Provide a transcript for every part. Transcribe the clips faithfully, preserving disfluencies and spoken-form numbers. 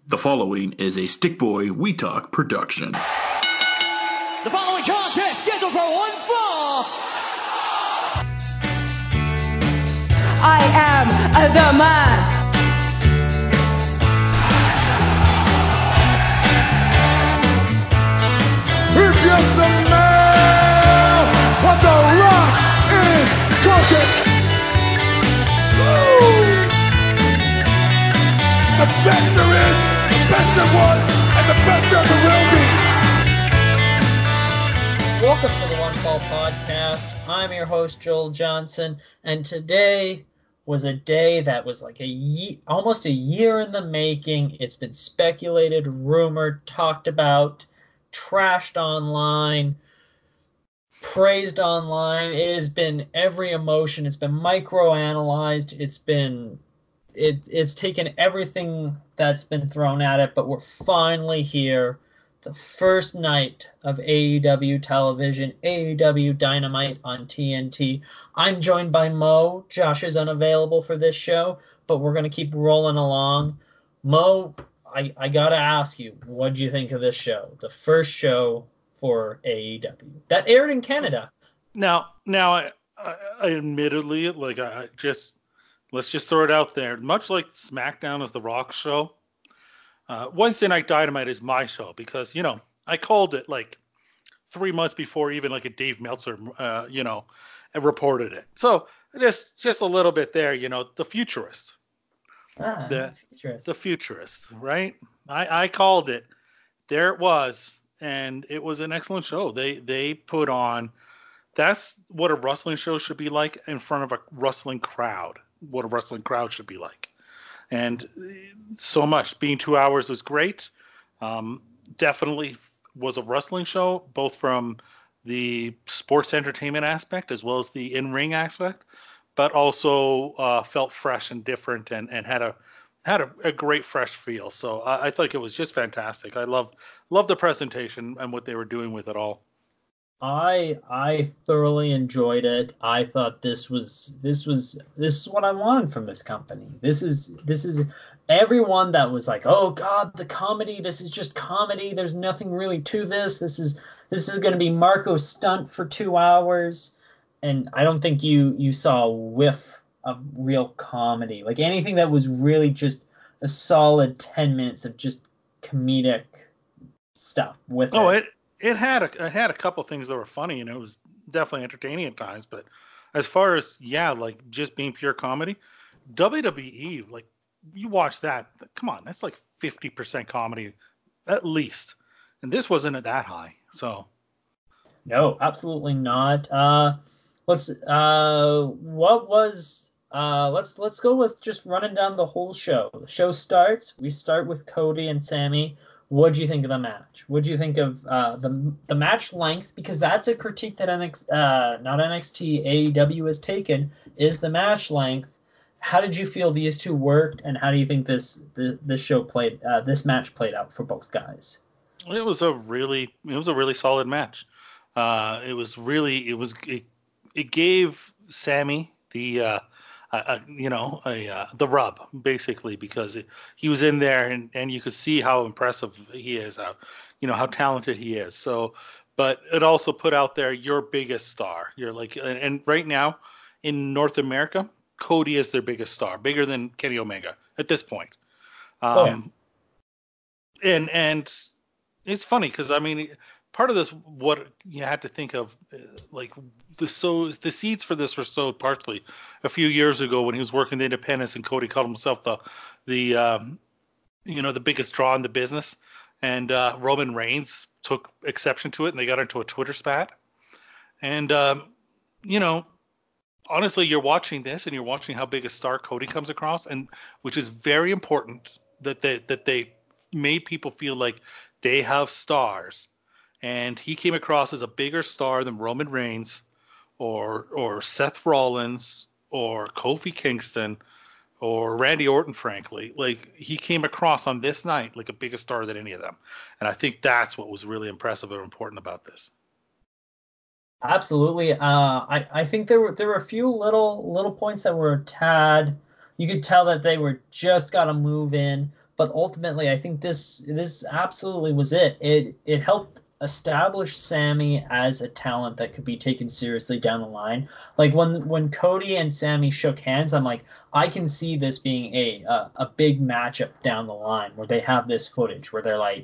The following is a Stickboy We Talk production. The following contest scheduled for one fall. I am the man. If you're some man, what the rock is cooking. Woo! The best there is, the best there was, and the best there will be. Welcome to the One Fall Podcast. I'm your host, Joel Johnson, and today was a day that was like a ye- almost a year in the making. It's been speculated, rumored, talked about, trashed online, praised online. It has been every emotion. It's been micro-analyzed. It's been it, it's taken everything that's been thrown at it, but we're finally here. The first night of A E W television, A E W Dynamite on T N T. I'm joined by Mo. Josh is unavailable for this show, but we're going to keep rolling along. Mo, I, I got to ask you, what do you think of this show? The first show for A E W that aired in Canada. Now, now, I, I, I admittedly, like, I just, let's just throw it out there. Much like SmackDown is the Rock show, Uh, Wednesday Night Dynamite is my show because, you know, I called it like three months before even like a Dave Meltzer, uh, you know, reported it. So just just a little bit there, you know, the futurist. Ah, the futurist. The futurist, right? I, I called it. There it was. And it was an excellent show. They they put on, that's what a wrestling show should be like in front of a wrestling crowd. What a wrestling crowd should be like. And so much. Being two hours was great. Um, definitely was a wrestling show, both from the sports entertainment aspect as well as the in-ring aspect, but also uh, felt fresh and different and, and had a had a, a great fresh feel. So I, I think it was just fantastic. I love love the presentation and what they were doing with it all. I I thoroughly enjoyed it. I thought this was this was this is what I wanted from this company. This is this is everyone that was like, "Oh God, the comedy. This is just comedy. There's nothing really to this. This is this is going to be Marco Stunt for two hours." And I don't think you you saw a whiff of real comedy. Like anything that was really just a solid ten minutes of just comedic stuff with oh, it. it It had a it had a couple things that were funny, and it was definitely entertaining at times. But as far as yeah, like just being pure comedy, W W E, like you watch that, come on, that's like fifty percent comedy at least, and this wasn't at that high. So no, absolutely not. Uh, let's uh, what was uh, let's let's go with just running down the whole show. The show starts. We start with Cody and Sammy. What do you think of the match? What do you think of uh, the the match length? Because that's a critique that N X T, uh, not N X T, A E W has taken, is the match length. How did you feel these two worked, and how do you think this the, this show played, uh, this match played out for both guys? it was a really it was a really solid match. Uh, it was really it was it, it gave Sammy the uh, Uh, you know, a, uh, the rub, basically, because it, he was in there and, and you could see how impressive he is, how, you know, how talented he is. So, but it also put out there your biggest star. You're like, and, and right now in North America, Cody is their biggest star, bigger than Kenny Omega at this point. Um, oh, yeah. And, and it's funny because, I mean, part of this, what you had to think of, uh, like the so the seeds for this were sowed partially a few years ago when he was working the independents, and Cody called himself the the um, you know the biggest draw in the business, and uh, Roman Reigns took exception to it, and they got into a Twitter spat. And um, you know, honestly, you're watching this, and you're watching how big a star Cody comes across, and which is very important that they that they made people feel like they have stars. And he came across as a bigger star than Roman Reigns or or Seth Rollins or Kofi Kingston or Randy Orton, frankly. Like, he came across on this night like a bigger star than any of them. And I think that's what was really impressive and important about this. Absolutely. Uh, I, I think there were there were a few little little points that were a tad. You could tell that they were just got to move in. but ultimately I think this this absolutely was it. It it helped establish Sammy as a talent that could be taken seriously down the line. Like when when Cody and Sammy shook hands, I'm like, I can see this being a a, a big matchup down the line where they have this footage where they're like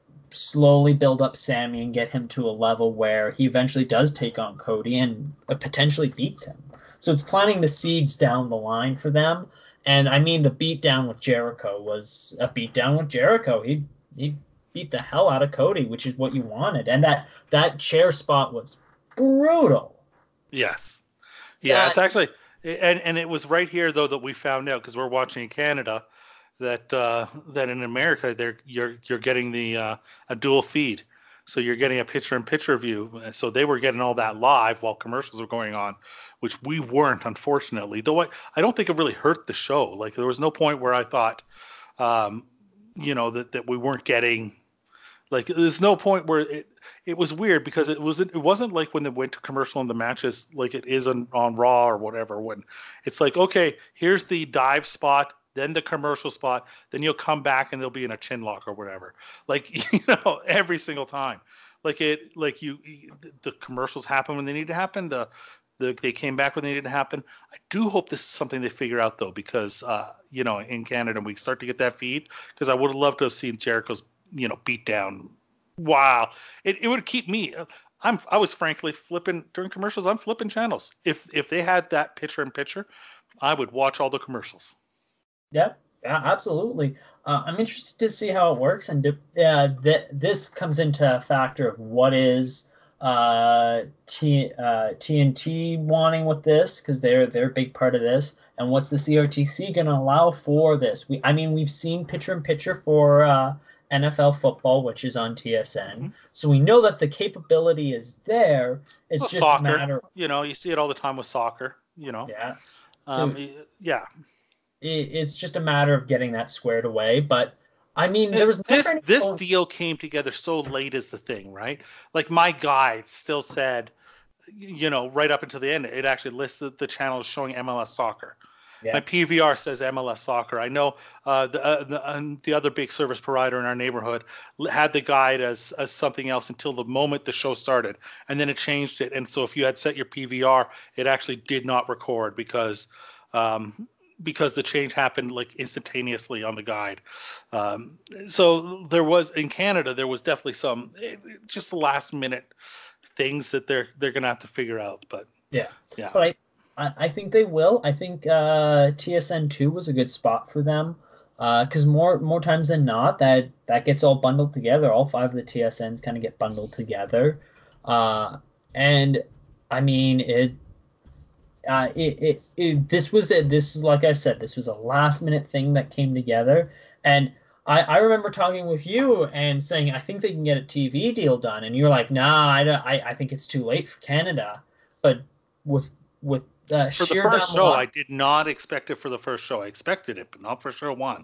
slowly build up Sammy and get him to a level where he eventually does take on Cody and uh, potentially beats him. So it's planting the seeds down the line for them. And I mean, the beatdown with Jericho was a beatdown with Jericho. He he beat the hell out of Cody, which is what you wanted. And that that chair spot was brutal. Yes. Yeah, That- it's actually, and and it was right here though that we found out, because we're watching in Canada, that uh, that in America they're you're you're getting the uh, a dual feed, so you're getting a picture-in-picture view. So they were getting all that live while commercials were going on, which we weren't, unfortunately. Though I, I don't think it really hurt the show. Like there was no point where I thought, um, you know, that that we weren't getting. Like there's no point where it it was weird because it wasn't it wasn't like when they went to commercial in the matches like it is on, on Raw or whatever, when it's like, okay, here's the dive spot, then the commercial spot, then you'll come back and they'll be in a chin lock or whatever. Like, you know, every single time. Like it like you the commercials happen when they need to happen. The the they came back when they needed to happen. I do hope this is something they figure out though, because uh, you know, in Canada we start to get that feed, because I would have loved to have seen Jericho's, you know, beat down. Wow. It it would keep me. I'm I was frankly flipping during commercials. I'm flipping channels. If if they had that picture in picture, I would watch all the commercials. Yeah, yeah, absolutely. Uh, I'm interested to see how it works, and uh, th- this comes into a factor of what is uh, T, uh, T N T wanting with this, because they're they're a big part of this, and what's the C R T C going to allow for this? We, I mean, we've seen picture in picture for uh, N F L football, which is on T S N, mm-hmm. so we know that the capability is there. It's well, just soccer, a matter. You know, you see it all the time with soccer. You know, yeah, so, um, yeah. It's just a matter of getting that squared away. But I mean, there was this never any this phone- deal came together so late is the thing, right? Like my guide still said, you know, right up until the end, it actually listed the channel showing M L S Soccer. Yeah. My P V R says M L S Soccer. I know uh, the uh, the, uh, the other big service provider in our neighborhood had the guide as as something else until the moment the show started, and then it changed it. And so if you had set your P V R, it actually did not record because. Um, because the change happened like instantaneously on the guide. Um, so there was, in Canada, there was definitely some it, just the last minute things that they're, they're going to have to figure out. But yeah, yeah. But I, I, I think they will. I think uh, T S N two was a good spot for them. Uh, cause more, more times than not that, that gets all bundled together. All five of the T S Ns kind of get bundled together. Uh, and I mean, it, Uh, it, it, it this was a, this is like I said, this was a last minute thing that came together, and I, I remember talking with you and saying I think they can get a T V deal done, and you were like, nah, I, I, I think it's too late for Canada. But with with uh, for the sheer first down show, line, I did not expect it for the first show. I expected it, but not for show one.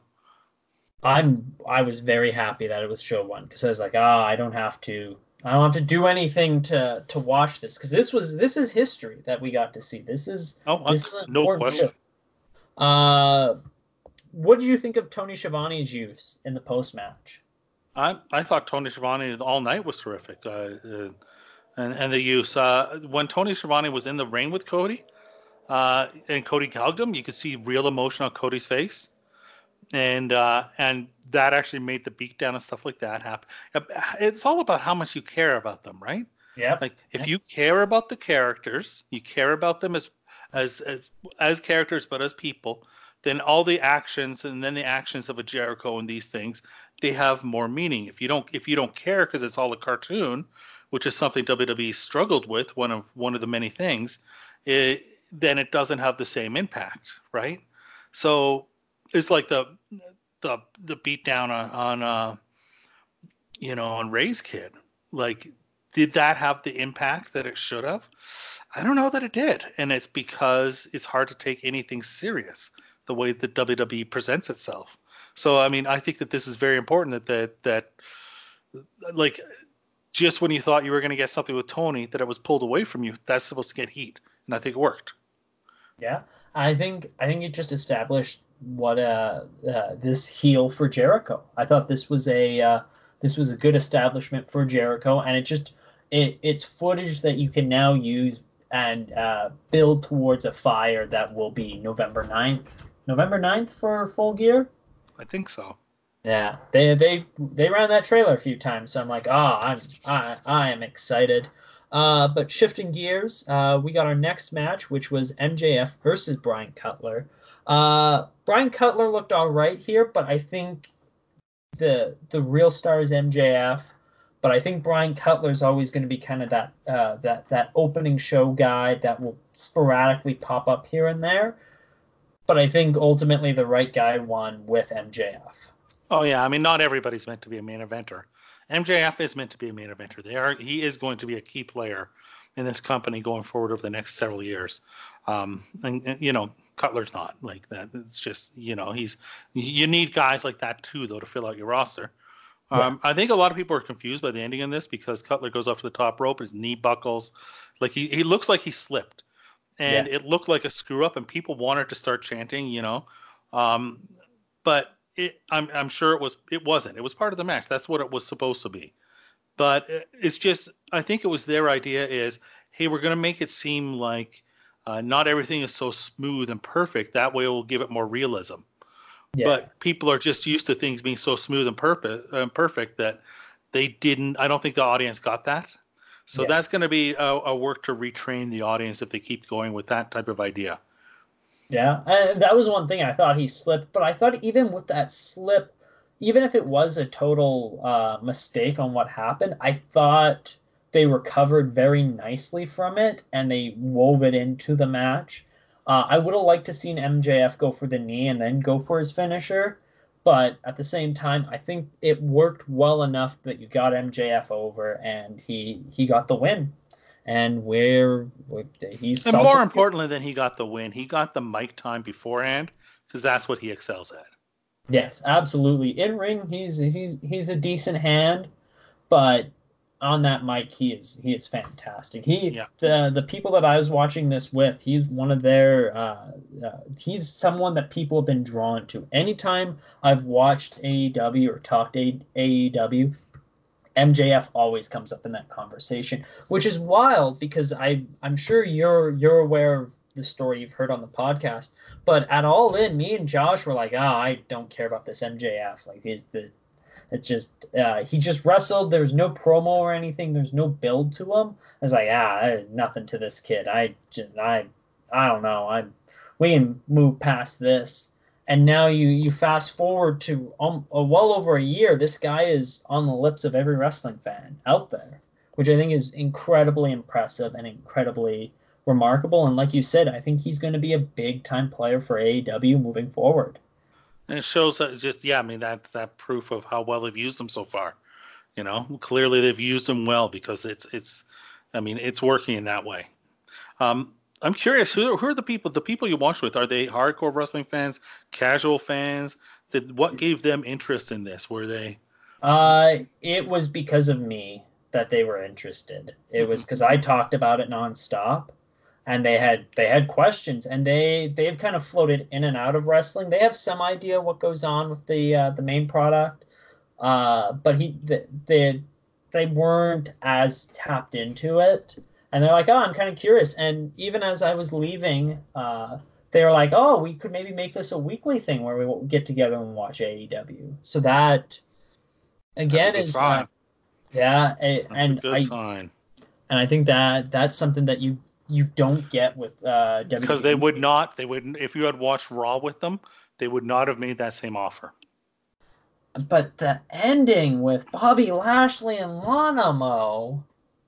I'm I was very happy that it was show one, because I was like, ah, I don't have to. I don't have to do anything to, to watch this, because this was this is history that we got to see. This is oh, this is no question. Show. Uh, what did you think of Tony Schiavone's use in the post match? I I thought Tony Schiavone all night was terrific, uh, uh, and and the use uh, when Tony Schiavone was in the ring with Cody, uh, and Cody hugged him, you could see real emotion on Cody's face, and uh, and. That actually made the beatdown and stuff like that happen. It's all about how much you care about them, right? Yeah. Like if you care about the characters, you care about them as, as as as characters, but as people, then all the actions and then the actions of a Jericho and these things, they have more meaning. If you don't if you don't care because it's all a cartoon, which is something W W E struggled with, one of one of the many things, it, then it doesn't have the same impact, right? So it's like the the the beat down on, on uh you know on Ray's kid. Like, did that have the impact that it should have? I don't know that it did, and it's because it's hard to take anything serious the way the W W E presents itself. So I mean, I think that this is very important, that that that like just when you thought you were going to get something with Tony, that it was pulled away from you, that's supposed to get heat, and I think it worked. Yeah, I think I think it just established what uh, uh, this heel for Jericho. I thought this was a uh, this was a good establishment for Jericho, and it just it it's footage that you can now use and uh, build towards a fire that will be November ninth. November ninth for Full Gear? I think so. Yeah, they they they ran that trailer a few times, so I'm like, ah, oh, I'm I I am excited. Uh, but shifting gears, uh, we got our next match, which was M J F versus Brian Cutler. Uh, Brian Cutler looked all right here, but I think the the real star is M J F. But I think Brian Cutler is always going to be kind of that uh, that that opening show guy that will sporadically pop up here and there. But I think ultimately the right guy won with M J F. Oh yeah, I mean not everybody's meant to be a main eventer. M J F is meant to be a main eventer. They are. He is going to be a key player in this company going forward over the next several years. Um, and, and you know, Cutler's not like that. It's just, you know, he's. You need guys like that too, though, to fill out your roster. Um, yeah. I think a lot of people are confused by the ending in this because Cutler goes up to the top rope, his knee buckles, like he he looks like he slipped, and yeah. it looked like a screw up, and people wanted to start chanting, you know, um, but. It, I'm I'm sure it was it wasn't. It was part of the match. That's what it was supposed to be. But it's just I think it was their idea is, hey, we're going to make it seem like uh, not everything is so smooth and perfect. That way we'll give it more realism. Yeah. But people are just used to things being so smooth and perfect, uh, perfect that they didn't. I don't think the audience got that. So yeah. that's going to be a, a work to retrain the audience if they keep going with that type of idea. Yeah, and that was one thing I thought he slipped, but I thought even with that slip, even if it was a total uh, mistake on what happened, I thought they recovered very nicely from it and they wove it into the match. Uh, I would have liked to seen M J F go for the knee and then go for his finisher, but at the same time, I think it worked well enough that you got M J F over and he he got the win. And where he's and more importantly than he got the win, he got the mic time beforehand because that's what he excels at. Yes, absolutely. In ring, he's he's he's a decent hand, but on that mic, he is he is fantastic. He yeah. the the people that I was watching this with, he's one of their uh, uh, he's someone that people have been drawn to. Anytime I've watched A E W or talked A E W. M J F always comes up in that conversation, which is wild because I, I'm sure you're you're aware of the story you've heard on the podcast. But at All In, me and Josh were like, "Ah, oh, I don't care about this M J F. Like, he's the, it's just uh, he just wrestled. There's no promo or anything. There's no build to him." I was like, "Ah, there's nothing to this kid. I just, I, I don't know. I, we can move past this." And now you, you fast forward to um, uh, well over a year, this guy is on the lips of every wrestling fan out there, which I think is incredibly impressive and incredibly remarkable. And like you said, I think he's going to be a big-time player for A E W moving forward. And it shows that just, yeah, I mean, that that proof of how well they've used him so far. You know, clearly they've used him well because it's, it's I mean, it's working in that way. Um I'm curious, who, who are the people, the people you watch with? Are they hardcore wrestling fans, casual fans? Did what gave them interest in this? Were they? Uh, it was because of me that they were interested. It mm-hmm. was because I talked about it nonstop, and they had they had questions, and they they've kind of floated in and out of wrestling. They have some idea what goes on with the uh, the main product, uh, but he they they weren't as tapped into it. And they're like, oh, I'm kind of curious. And even as I was leaving, uh, they were like, oh, we could maybe make this a weekly thing where we get together and watch A E W. So that, again, that's a good is sign. Uh, yeah, a, that's and a good I, sign. And I think that that's something that you you don't get with uh, W W E. Because they would not, they wouldn't. If you had watched Raw with them, they would not have made that same offer. But the ending with Bobby Lashley and Lana Mo.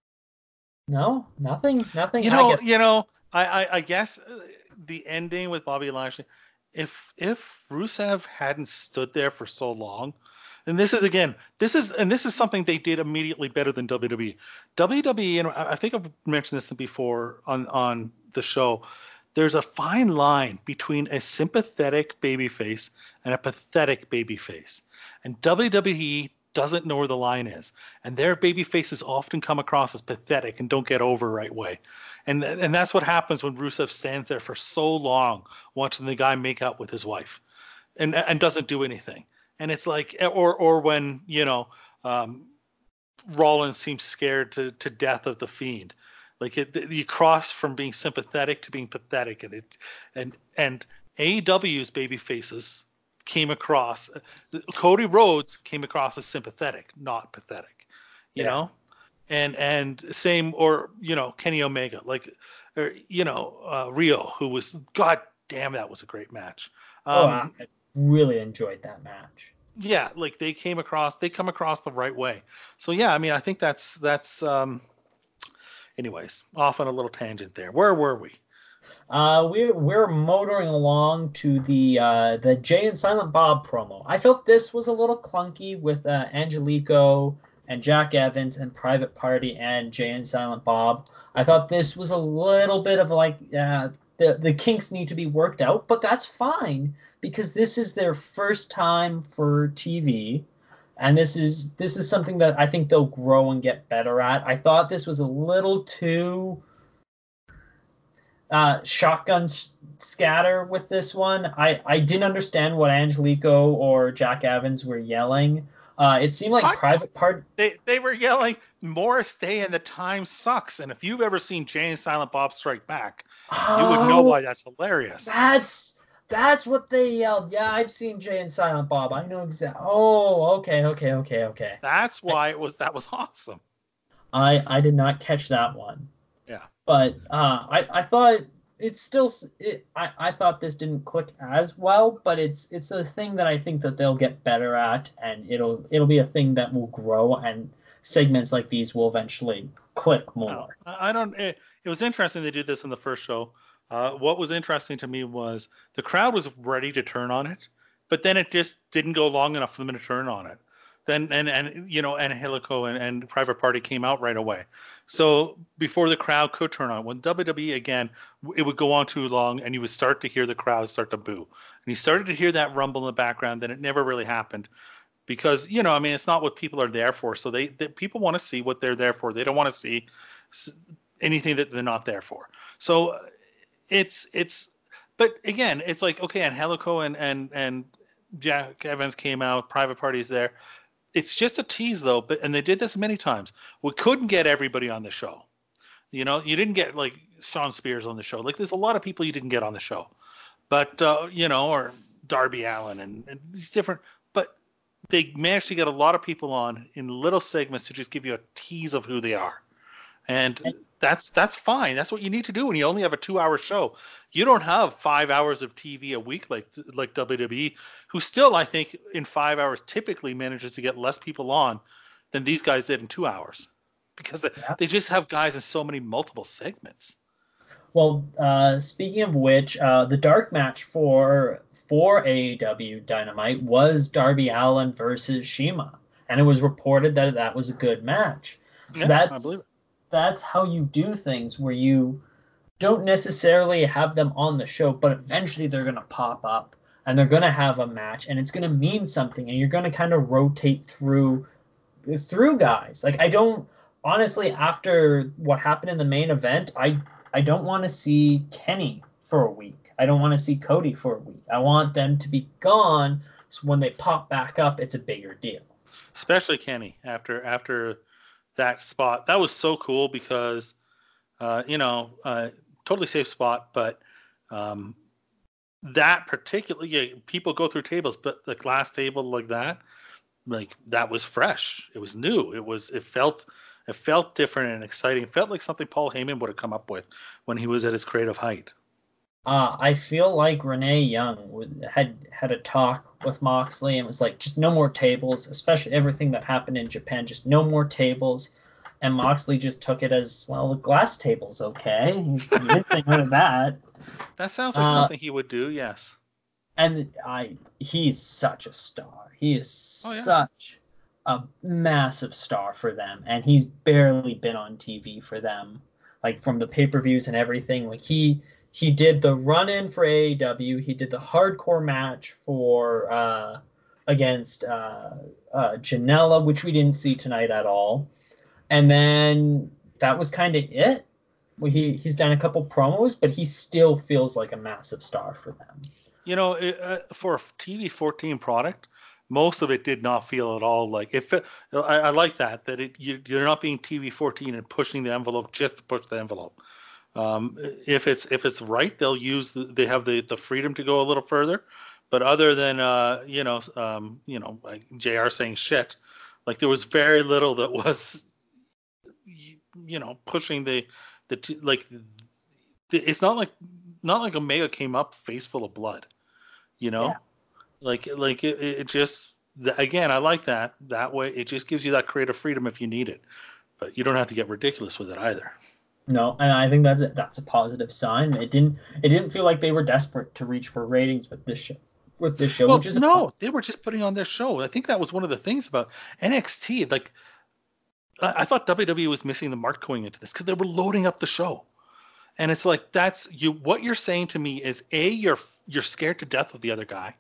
No, nothing, nothing. You know, I guess. you know, I, I, I guess the ending with Bobby Lashley, if if Rusev hadn't stood there for so long, and this is again, this is and this is something they did immediately better than W W E. W W E, and I think I've mentioned this before on on the show. There's a fine line between a sympathetic babyface and a pathetic babyface, and W W E doesn't know where the line is, and their baby faces often come across as pathetic and don't get over right way, and and that's what happens when Rusev stands there for so long watching the guy make out with his wife. and and doesn't do anything. And it's like, or or when you know, um, Rollins seems scared to to death of the Fiend. Like it, you cross from being sympathetic to being pathetic, and it and and A E W's baby faces came across. Cody Rhodes came across as sympathetic, not pathetic. You yeah. know, and and same or you know Kenny Omega, like or you know uh, Rio, who was god damn that was a great match. Um, oh, I really enjoyed that match. Yeah, like they came across, they come across the right way. So yeah, I mean, I think that's that's. Um, anyways, off on a little tangent there. Where were we? Uh, we're we're motoring along to the uh, the Jay and Silent Bob promo. I felt this was a little clunky with uh, Angelico and Jack Evans and Private Party and Jay and Silent Bob. I thought this was a little bit of like uh, the the kinks need to be worked out, but that's fine because this is their first time for T V. And this is this is something that I think they'll grow and get better at. I thought this was a little too uh, shotgun s- scatter with this one. I, I didn't understand what Angelico or Jack Evans were yelling. Uh, it seemed like what? Private Part. They they were yelling, "Morris Day and the time sucks." And if you've ever seen Jay and Silent Bob Strike Back, oh, you would know why that's hilarious. That's. That's what they yelled. Yeah, I've seen Jay and Silent Bob. I know exactly. Oh, okay, okay, okay, okay. That's why it was. That was awesome. I I did not catch that one. Yeah. But uh, I I thought it's still. It, I I thought this didn't click as well, but it's it's a thing that I think that they'll get better at, and it'll it'll be a thing that will grow, and segments like these will eventually click more. I don't. It, it was interesting they did this in the first show. Uh, what was interesting to me was the crowd was ready to turn on it, but then it just didn't go long enough for them to turn on it. Then and and you know Angelico and, and Private Party came out right away. So before the crowd could turn on, when W W E again, it would go on too long, and you would start to hear the crowd start to boo, and you started to hear that rumble in the background. Then it never really happened because you know I mean it's not what people are there for. So they, they people want to see what they're there for. They don't want to see anything that they're not there for. So. It's it's, but again, it's like okay, Angelico and and and Jack Evans came out. Private Party's there. It's just a tease though, but and they did this many times. We couldn't get everybody on the show. You know, you didn't get like Sean Spears on the show. Like there's a lot of people you didn't get on the show, but uh, you know, or Darby Allin and, and these different. But they managed to get a lot of people on in little segments to just give you a tease of who they are. And that's that's fine. That's what you need to do when you only have a two-hour show. You don't have five hours of T V a week like like W W E, who still, I think, in five hours typically manages to get less people on than these guys did in two hours. Because they, yeah. they just have guys in so many multiple segments. Well, uh, speaking of which, uh, the dark match for for A E W Dynamite was Darby Allin versus Shima. And it was reported that that was a good match. So yeah, that's... I believe it. That's how you do things where you don't necessarily have them on the show, but eventually they're going to pop up and they're going to have a match and it's going to mean something and you're going to kind of rotate through through guys. Like I don't honestly after what happened in the main event, I I don't want to see Kenny for a week. I don't want to see Cody for a week. I want them to be gone so when they pop back up it's a bigger deal. Especially Kenny after after that spot. That was so cool because, uh, you know, uh, totally safe spot, but um, that particularly, yeah, people go through tables, but the glass table like that, like that was fresh. It was new. It was, it felt, it felt different and exciting. It felt like something Paul Heyman would have come up with when he was at his creative height. Uh, I feel like Renee Young would, had had a talk with Moxley and was like, just no more tables, especially everything that happened in Japan, just no more tables. And Moxley just took it as, well, the glass table's okay. He, he didn't think of that. That sounds like uh, something he would do, yes. And I, he's such a star. He is oh, yeah. such a massive star for them. And he's barely been on T V for them, like from the pay-per-views and everything. Like he... He did the run-in for A E W. He did the hardcore match for uh, against uh, uh, Janela, which we didn't see tonight at all. And then that was kind of it. Well, he he's done a couple promos, but he still feels like a massive star for them. You know, it, uh, for a T V fourteen product, most of it did not feel at all like it. Fit, I, I like that that it you, you're not being T V fourteen and pushing the envelope just to push the envelope. Um, if it's if it's right, they'll use the, they have the, the freedom to go a little further. But other than uh, you know um, you know like J R saying shit, like there was very little that was you, you know pushing the the t- like the, it's not like not like Omega came up face full of blood, you know. Yeah. Like, like it, it just, again, I like that. That way, it just gives you that creative freedom if you need it. But you don't have to get ridiculous with it either. No, and I think that's a, that's a positive sign. It didn't it didn't feel like they were desperate to reach for ratings with this show. With this show, Well, which is a no, they were just putting on their show. I think that was one of the things about N X T. Like, I, I thought W W E was missing the mark going into this because they were loading up the show. And it's like that's you. What you're saying to me is A, you're you're scared to death of the other guy.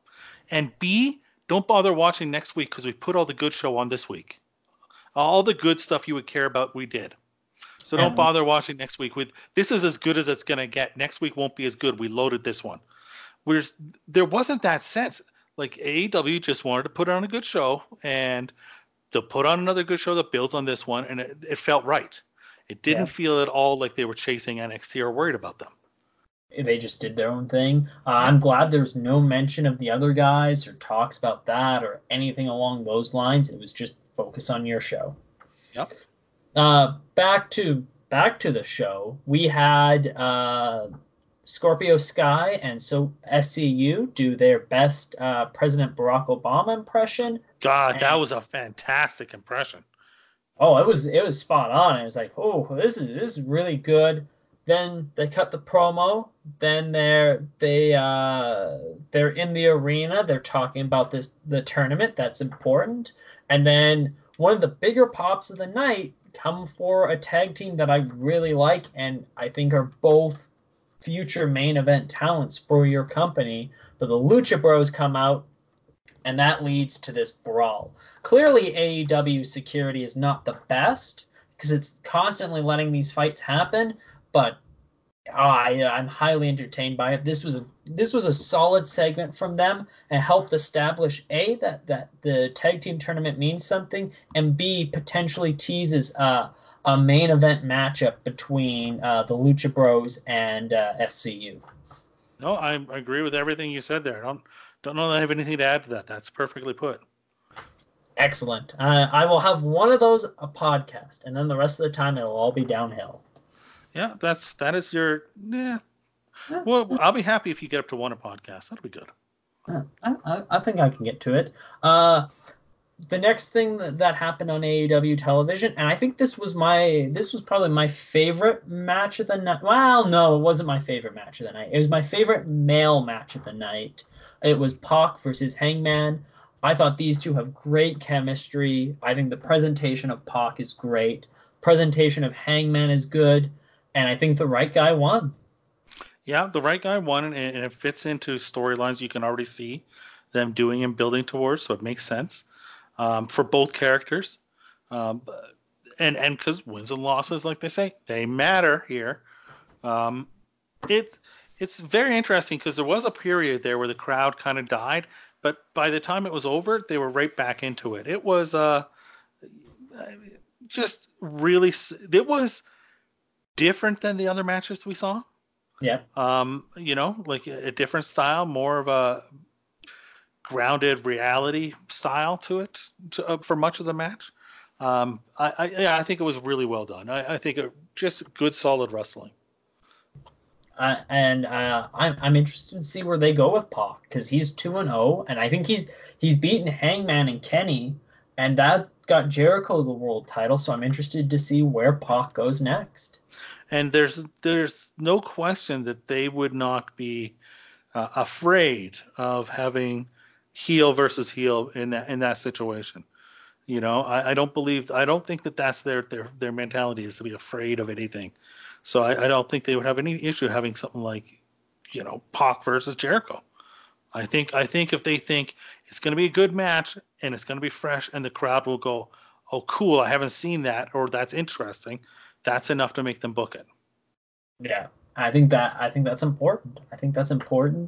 And B, don't bother watching next week because we put all the good show on this week. All the good stuff you would care about, we did. So don't bother watching next week. With this is as good as it's going to get. Next week won't be as good. We loaded this one. We're, there wasn't that sense. Like A E W just wanted to put on a good show, and they'll put on another good show that builds on this one, and it, it felt right. It didn't yeah. feel at all like they were chasing N X T or worried about them. They just did their own thing. Uh, I'm glad there's no mention of the other guys or talks about that or anything along those lines. It was just focus on your show. Yep. Uh, back to back to the show. We had uh, Scorpio Sky and so S C U do their best uh, President Barack Obama impression. God, and, that was a fantastic impression. Oh, it was it was spot on. It was like, oh, this is this is really good. Then they cut the promo. Then they're they uh they're in the arena. They're talking about this the tournament that's important. And then one of the bigger pops of the night come for a tag team that I really like and I think are both future main event talents for your company. But the Lucha Bros come out, and that leads to this brawl. Clearly, A E W security is not the best because it's constantly letting these fights happen. But oh, I, I'm highly entertained by it. This was a this was a solid segment from them and helped establish A, that, that the tag team tournament means something, and B, potentially teases uh, a main event matchup between uh, the Lucha Bros and uh, S C U. No, I agree with everything you said there. I don't, don't know that I have anything to add to that. That's perfectly put. Excellent. Uh, I will have one of those a podcast, and then the rest of the time it'll all be downhill. Yeah, that's that is your yeah. Well, I'll be happy if you get up to one a podcast. That'll be good. I, I, I think I can get to it. Uh, the next thing that, that happened on A E W television, and I think this was my this was probably my favorite match of the night. Well, no, it wasn't my favorite match of the night. It was my favorite male match of the night. It was Pac versus Hangman. I thought these two have great chemistry. I think the presentation of Pac is great. Presentation of Hangman is good. And I think the right guy won. Yeah, the right guy won, and it fits into storylines you can already see them doing and building towards, so it makes sense um, for both characters. Um, and and because wins and losses, like they say, they matter here. Um, it's it's very interesting because there was a period there where the crowd kind of died, but by the time it was over, they were right back into it. It was uh, just really, it was different than the other matches we saw. Yeah. Um, you know, like a, a different style, more of a grounded reality style to it to, uh, for much of the match. Um, I, I, yeah, I think it was really well done. I, I think it just good, solid wrestling. Uh, and uh, I'm I'm interested to see where they go with Pac because he's two and zero, and I think he's he's beaten Hangman and Kenny, and that got Jericho the world title. So I'm interested to see where Pac goes next. And there's there's no question that they would not be uh, afraid of having heel versus heel in that in that situation. You know, I, I don't believe I don't think that that's their their their mentality is to be afraid of anything. So I, I don't think they would have any issue having something like, you know, Pac versus Jericho. I think I think if they think it's going to be a good match and it's going to be fresh and the crowd will go, oh, cool, I haven't seen that, or that's interesting. That's enough to make them book it. Yeah, I think that I think that's important. I think that's important.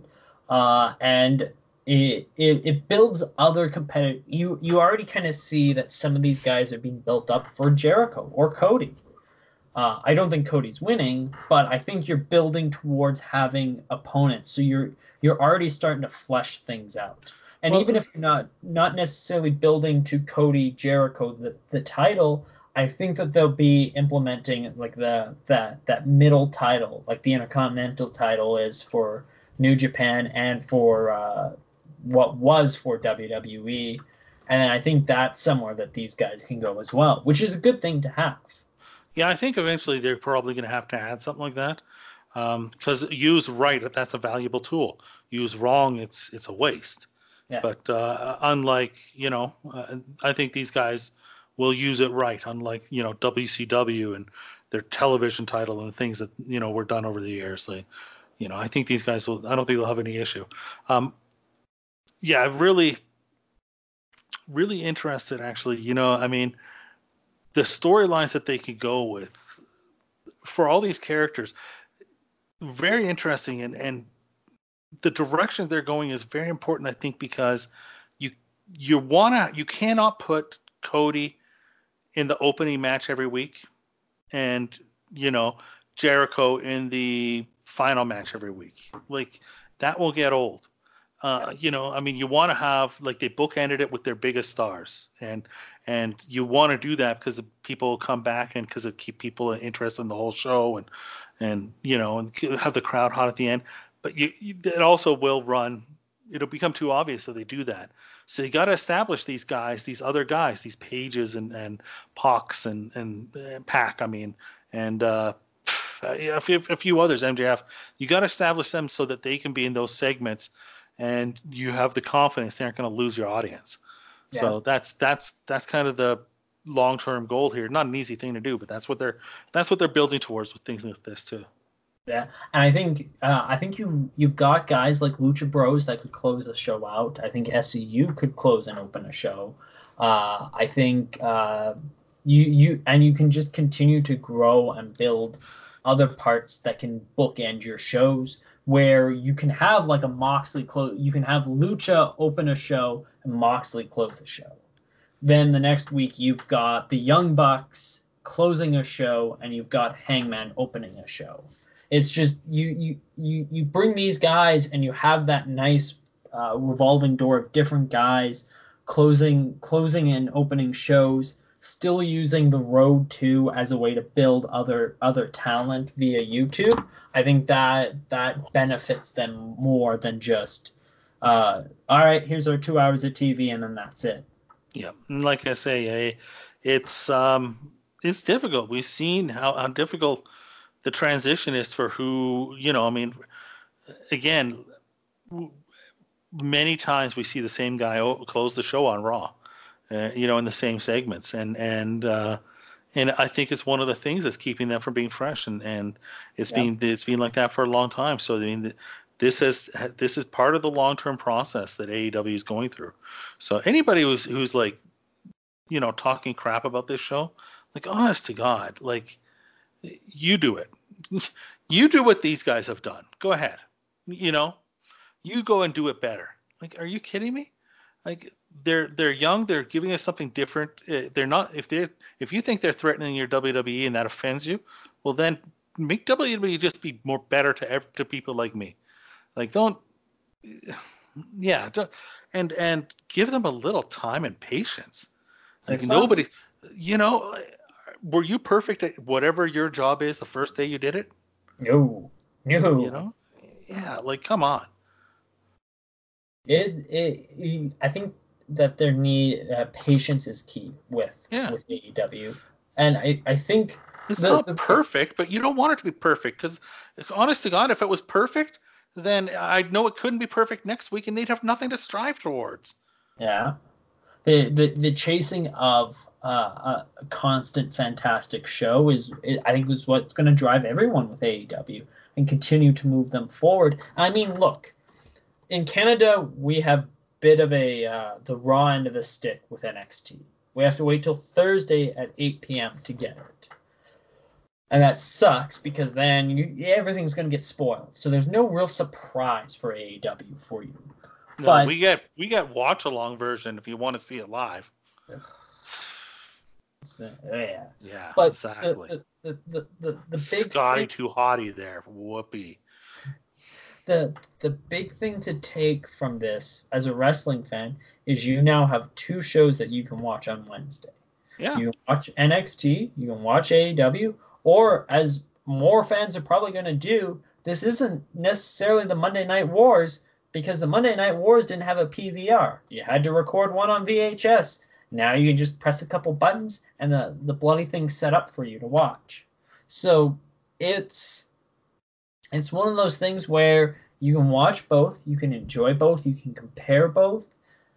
uh, and it, it it builds other competitive. You you already kind of see that some of these guys are being built up for Jericho or Cody. Uh, I don't think Cody's winning, but I think you're building towards having opponents. So you're you're already starting to flesh things out. And well, even if you're not not necessarily building to Cody Jericho the, the title, I think that they'll be implementing like the that that middle title, like the Intercontinental title is for New Japan and for uh, what was for W W E. And I think that's somewhere that these guys can go as well, which is a good thing to have. Yeah, I think eventually they're probably going to have to add something like that, because um, used right, that's a valuable tool. Used wrong, it's it's a waste. Yeah. But uh, unlike, you know, uh, I think these guys will use it right, unlike, you know, W C W and their television title and things that, you know, were done over the years. Like, you know, I think these guys will, I don't think they'll have any issue. Um, yeah, I'm really, really interested, actually. You know, I mean, the storylines that they could go with for all these characters, very interesting. And, and the direction they're going is very important, I think, because you you wanna you cannot put Cody in the opening match every week, and you know Jericho in the final match every week. Like that will get old. Uh, you know, I mean, you want to have like they bookended it with their biggest stars, and and you want to do that because the people come back and because it keep people interested in the whole show, and and you know, and have the crowd hot at the end. But you, you, it also will run. It'll become too obvious if they do that. So you got to establish these guys, these other guys, these Pages and and Pox and and, and Pac. I mean, and uh, a, few, a few others, M J F. You got to establish them so that they can be in those segments, and you have the confidence they aren't going to lose your audience. Yeah. So that's that's that's kind of the long-term goal here. Not an easy thing to do, but that's what they're that's what they're building towards with things like this too. Yeah, and I think uh, I think you you've got guys like Lucha Bros that could close a show out. I think S C U could close and open a show. Uh, I think uh, you you and you can just continue to grow and build other parts that can bookend your shows. Where you can have like a Moxley close, you can have Lucha open a show and Moxley close a show. Then the next week you've got the Young Bucks closing a show and you've got Hangman opening a show. It's just you you you you bring these guys and you have that nice uh, revolving door of different guys closing closing and opening shows, still using the road to as a way to build other other talent via YouTube. I think that that benefits them more than just uh, all right, here's our two hours of T V and then that's it. Yeah, like I say, it's um it's difficult. We've seen how, how difficult the transition is for who, you know, I mean, again, many times we see the same guy close the show on Raw, uh, you know, in the same segments. And, and, uh, and I think it's one of the things that's keeping them from being fresh. And, and it's yeah. been, it's been like that for a long time. So, I mean, this is, this is part of the long-term process that A E W is going through. So anybody who's, who's like, you know, talking crap about this show, like, honest to God, like, you do it. You do what these guys have done. Go ahead. You know, you go and do it better. Like, are you kidding me? Like, they're they're young. They're giving us something different. They're not. If they if you think they're threatening your W W E and that offends you, well then make W W E just be more better to ev- to people like me. Like, don't. Yeah, don't, and and give them a little time and patience. Like nobody, you know. Were you perfect at whatever your job is the first day you did it? No, no. You know, yeah. Like, come on. It, it, it I think that their need uh, patience is key with yeah. with A E W, and I, I think it's the, not the, perfect, but you don't want it to be perfect because, honest to God, if it was perfect, then I'd know it couldn't be perfect next week, and they'd have nothing to strive towards. Yeah, the the the chasing of. Uh, a constant, fantastic show is, I think, is what's going to drive everyone with A E W and continue to move them forward. I mean, look, in Canada, we have bit of a uh, the raw end of the stick with N X T. We have to wait till Thursday at eight p.m. to get it. And that sucks because then you, everything's going to get spoiled. So there's no real surprise for A E W for you. No, but we get we get watch along version if you want to see it live. So, yeah, yeah, but exactly. The the, the, the, the big Scotty thing, too hottie there. Whoopee. The the big thing to take from this as a wrestling fan is you now have two shows that you can watch on Wednesday. Yeah. You can watch N X T, you can watch A E W, or as more fans are probably going to do, this isn't necessarily the Monday Night Wars because the Monday Night Wars didn't have a P V R. You had to record one on V H S. Now you can just press a couple buttons and the, the bloody thing's set up for you to watch. So it's it's one of those things where you can watch both, you can enjoy both, you can compare both,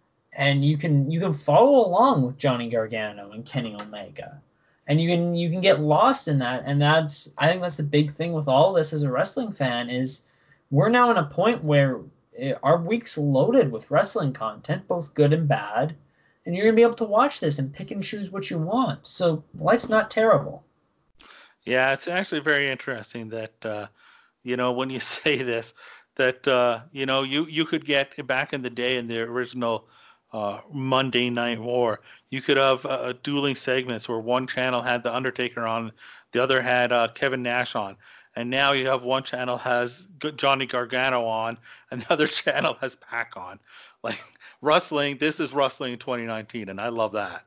and you can you can follow along with Johnny Gargano and Kenny Omega. And you can you can get lost in that. And that's I think that's the big thing with all this as a wrestling fan is we're now in a point where our week's loaded with wrestling content, both good and bad. And you're going to be able to watch this and pick and choose what you want. So life's not terrible. Yeah, it's actually very interesting that, uh, you know, when you say this, that, uh, you know, you, you could get back in the day in the original uh, Monday Night War, you could have uh, dueling segments where one channel had The Undertaker on, the other had uh, Kevin Nash on. And now you have one channel has Johnny Gargano on, and the other channel has Pac on. Like wrestling, this is wrestling in twenty nineteen, and I love that.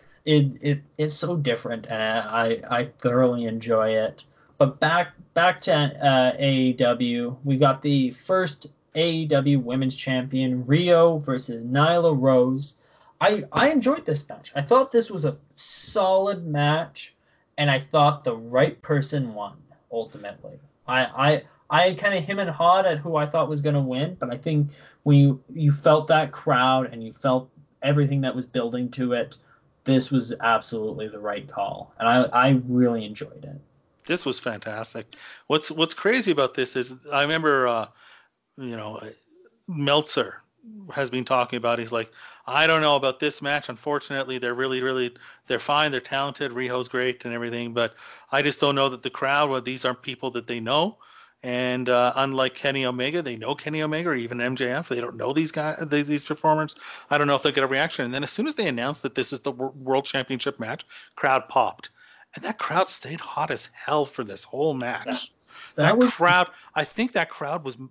It it it's so different, and I I thoroughly enjoy it. But back back to uh, A E W, we got the first A E W Women's Champion Rio versus Nyla Rose. I I enjoyed this match. I thought this was a solid match, and I thought the right person won ultimately. I I. I kind of him and hawed at who I thought was going to win, but I think when you, you felt that crowd and you felt everything that was building to it, this was absolutely the right call, and I, I really enjoyed it. This was fantastic. What's what's crazy about this is I remember, uh, you know, Meltzer has been talking about. He's like, I don't know about this match. Unfortunately, they're really, really, they're fine. They're talented. Riho's great and everything, but I just don't know that the crowd. Well, these aren't people that they know. And uh, unlike Kenny Omega, they know Kenny Omega or even M J F. They don't know these guys, these, these performers. I don't know if they'll get a reaction. And then as soon as they announced that this is the World Championship match, crowd popped. And that crowd stayed hot as hell for this whole match. That, that, that was... crowd, I think that crowd was,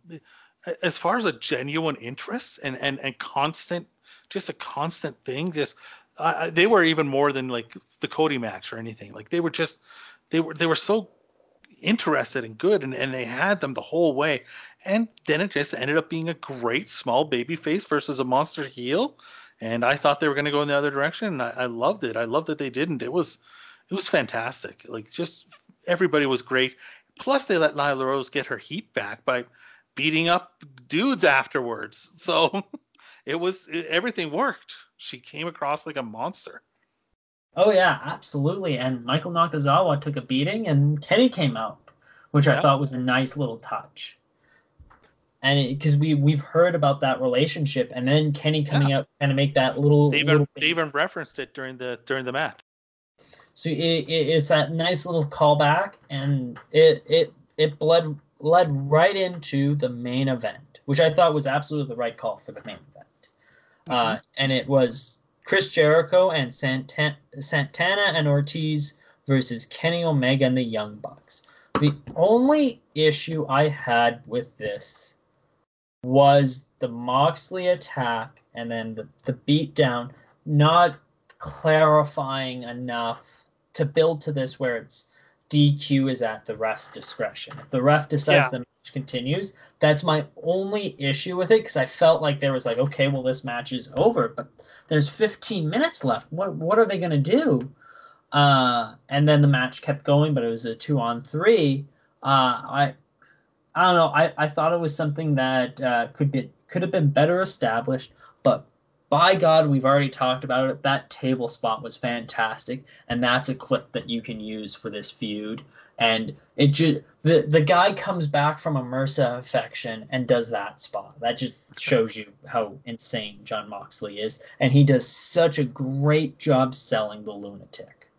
as far as a genuine interest and, and, and constant, just a constant thing, just uh, they were even more than like the Cody match or anything. Like they were just, they were, they were so interested and good, and, and they had them the whole way, and then it just ended up being a great small baby face versus a monster heel, and I thought they were going to go in the other direction, and I, I loved it. I loved that they didn't. It was it was fantastic. Like, just everybody was great. Plus they let Nyla Rose get her heat back by beating up dudes afterwards, so it was it, everything worked. She came across like a monster. Oh, yeah, absolutely. And Michael Nakazawa took a beating, and Kenny came out, which yeah. I thought was a nice little touch. And because we, we've heard about that relationship, and then Kenny coming yeah. out and to make that little... They even, little they even referenced it during the during the match. So it, it, it's that nice little callback, and it it it bled, led right into the main event, which I thought was absolutely the right call for the main event. Mm-hmm. Uh, and it was Chris Jericho and Santana, Santana and Ortiz versus Kenny Omega and the Young Bucks. The only issue I had with this was the Moxley attack and then the, the beatdown not clarifying enough to build to this where it's D Q is at the ref's discretion. If the ref decides yeah. the match continues, that's my only issue with it, because I felt like there was like, okay, well, this match is over, but there's fifteen minutes left. What what are they going to do? Uh, and then the match kept going, but it was a two on three. Uh, I I don't know. I, I thought it was something that uh, could be could have been better established, but by God, we've already talked about it. That table spot was fantastic, and that's a clip that you can use for this feud. And it just the the guy comes back from a MRSA infection and does that spot. That just shows you how insane Jon Moxley is, and he does such a great job selling the lunatic.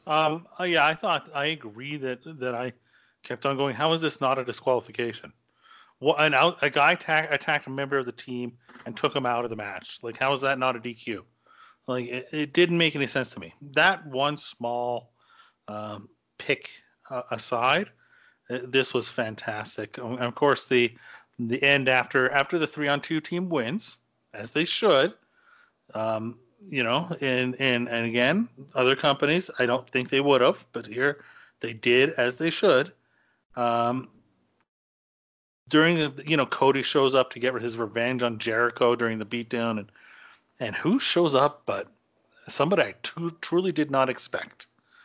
Um, uh, yeah, I thought I agree that that I kept on going. How is this not a disqualification? What an out a guy attack, attacked a member of the team and took him out of the match. Like, how is that not a D Q? Like, it, it didn't make any sense to me. That one small um, pick uh, aside, uh, this was fantastic. And of course, the the end after after the three on two team wins, as they should. Um, you know, and, and and again, other companies, I don't think they would have, but here they did as they should. Um, during the, you know, Cody shows up to get his revenge on Jericho during the beatdown, and and who shows up but somebody I t- truly did not expect.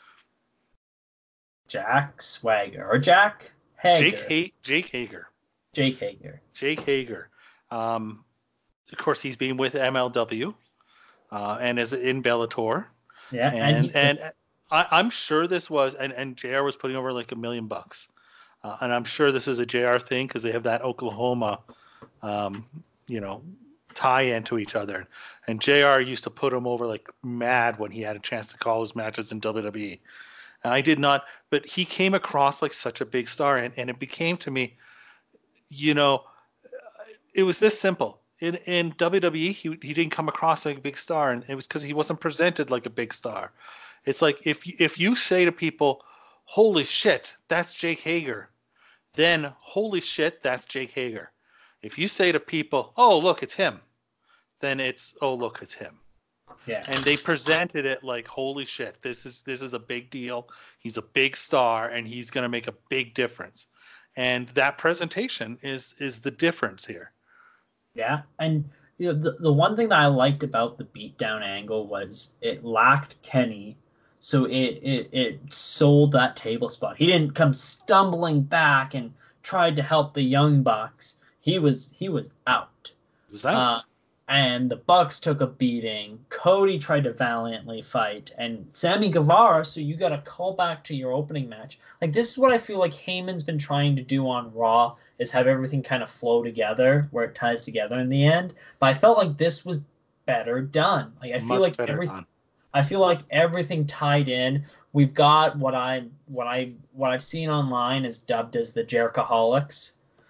Jack Swagger or Jack Hager. Jake ha- Jake Hager. Jake Hager. Jake Hager. Um, of course, he's been with M L W. Uh, and is in Bellator, yeah, and and, and I, I'm sure this was, and, and J R was putting over like a million bucks, uh, and I'm sure this is a J R thing because they have that Oklahoma, um, you know, tie-in to each other, and J R used to put him over like mad when he had a chance to call his matches in W W E, and I did not, but he came across like such a big star, and, and it became to me, you know, it was this simple. In in W W E, he he didn't come across like a big star, and it was because he wasn't presented like a big star. It's like if if you say to people, "Holy shit, that's Jake Hager," then "Holy shit, that's Jake Hager." If you say to people, "Oh, look, it's him," then it's "Oh, look, it's him." Yeah. And they presented it like, "Holy shit, this is this is a big deal. He's a big star, and he's going to make a big difference." And that presentation is is the difference here. Yeah, and you know, the, the one thing that I liked about the beatdown angle was it lacked Kenny, so it, it it sold that table spot. He didn't come stumbling back and tried to help the Young Bucks. He was he was out. Was that? Uh, and the Bucks took a beating. Cody tried to valiantly fight, and Sammy Guevara. So you got to call back to your opening match. Like, this is what I feel like Heyman's been trying to do on Raw, is have everything kind of flow together where it ties together in the end. But I felt like this was better done. Like, I feel Much like better everything. done. I feel like everything tied in. We've got what I what I what I've seen online is dubbed as the Jerichoholics.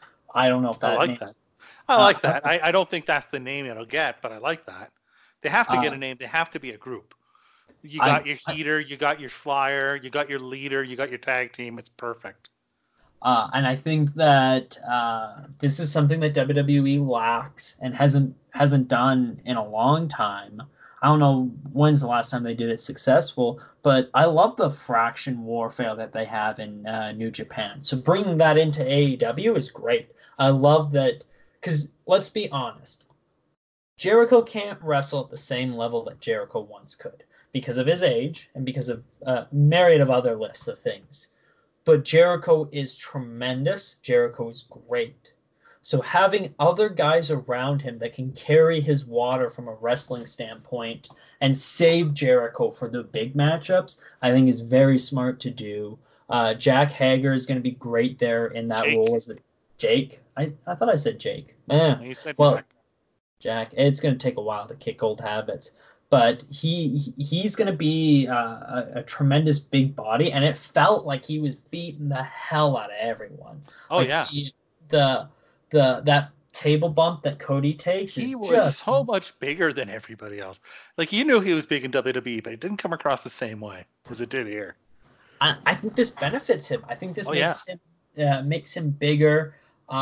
I don't know if that I like means, that. I like uh, that. I, I don't think that's the name it'll get, but I like that. They have to get Uh, a name. They have to be a group. You I- got your heater, you got your flyer, you got your leader, you got your tag team. It's perfect. Uh, and I think that uh, this is something that W W E lacks and hasn't hasn't done in a long time. I don't know when's the last time they did it successful, but I love the fraction warfare that they have in uh, New Japan. So bringing that into A E W is great. I love that because let's be honest, Jericho can't wrestle at the same level that Jericho once could because of his age and because of a myriad of other lists of things. But Jericho is tremendous. Jericho is great. So having other guys around him that can carry his water from a wrestling standpoint and save Jericho for the big matchups, I think is very smart to do. Uh, Jack Hager is going to be great there in that Jake. role as the Jake. I, I thought I said Jake. Eh. You said Well, Jack. Jack. It's going to take a while to kick old habits, but he he's going to be uh, a, a tremendous big body, and it felt like he was beating the hell out of everyone. Oh Like, yeah, he- the the that table bump that Cody takes he is was just so much bigger than everybody else. Like, you knew he was big in W W E, but it didn't come across the same way as it did here. I, I think this benefits him. I think this Oh, makes him uh, makes him bigger.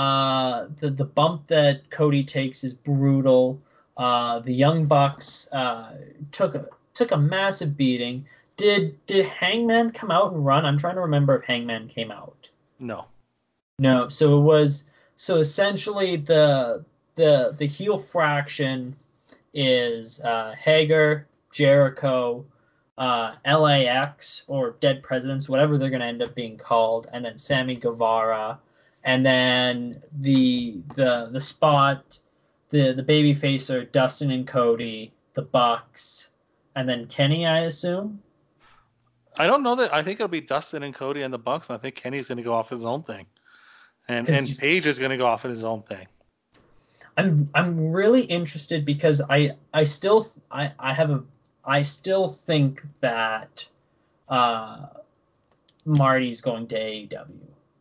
Uh, the the bump that Cody takes is brutal. Uh, the Young Bucks uh, took a took a massive beating. Did did Hangman come out and run? I'm trying to remember if Hangman came out. No. No. So it was so essentially the the the heel fraction is uh, Hager, Jericho, uh, L A X or Dead Presidents, whatever they're going to end up being called, and then Sammy Guevara, and then the the the spot, the the babyface are Dustin and Cody, the Bucks, and then Kenny, I assume. I don't know that. I think it'll be Dustin and Cody and the Bucks, and I think Kenny's going to go off his own thing, and 'Cause and he's- Paige is going to go off in his own thing. I'm I'm really interested because I I still I I have a I still think that uh, Marty's going to A E W.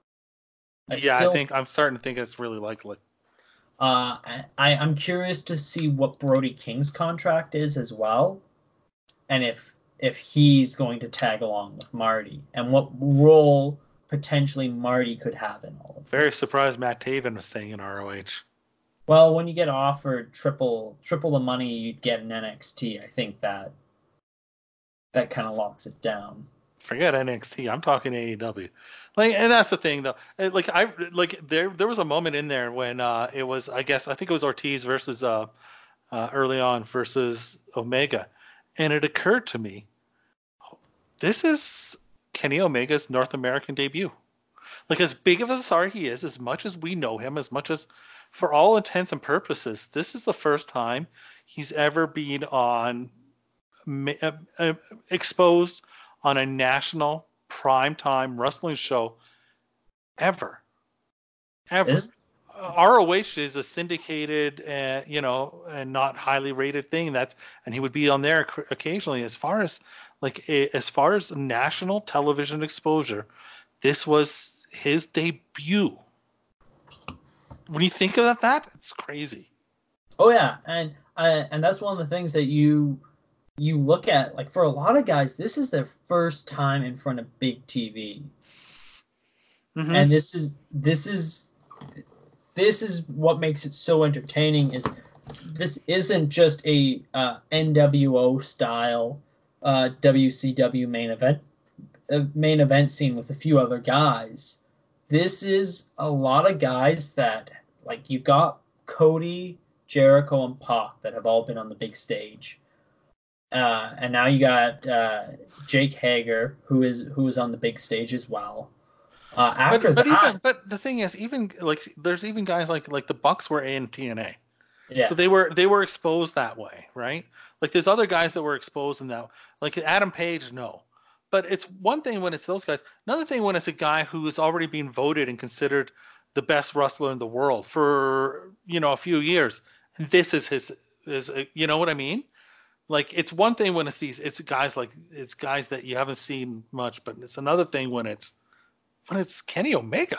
I yeah, still, I think I'm starting to think it's really likely. Uh, I, I'm curious to see what Brody King's contract is as well, and if if he's going to tag along with Marty, and what role potentially Marty could have in all of this. Very surprised Matt Taven was staying in R O H. Well, when you get offered triple triple the money you'd get in N X T, I think that that kind of locks it down. Forget N X T. I'm talking A E W. Like, and that's the thing, though. Like, I like there. There was a moment in there when uh, it was. I guess I think it was Ortiz versus uh, uh, early on versus Omega, and it occurred to me, this is Kenny Omega's North American debut. Like, as big of a star he is, as much as we know him, as much as, for all intents and purposes, this is the first time he's ever been on uh, uh, exposed on a national primetime wrestling show ever. Ever. Is- R O H is a syndicated, uh, you know, and not highly rated thing. That's and he would be on there occasionally. As far as like a, as far as national television exposure, this was his debut. When you think of that, it's crazy. Oh yeah, and uh, and that's one of the things that you you look at. Like, for a lot of guys, this is their first time in front of big T V, Mm-hmm. and this is this is this is what makes it so entertaining. Is this isn't just a uh, N W O style uh, W C W main event uh, main event scene with a few other guys. This is a lot of guys that, like, you've got Cody, Jericho, and Pac that have all been on the big stage. Uh, and now you got uh, Jake Hager, who is who is on the big stage as well. Uh, after but, but that, even but the thing is, even like there's even guys like like the Bucks were in T N A, yeah, so they were they were exposed that way, right? Like, there's other guys that were exposed in that, like Adam Page, no. But it's one thing when it's those guys. Another thing when it's a guy who has already been voted and considered the best wrestler in the world for, you know, a few years. And this is his is you know what I mean? Like, it's one thing when it's these it's guys like it's guys that you haven't seen much, but it's another thing when it's when it's Kenny Omega.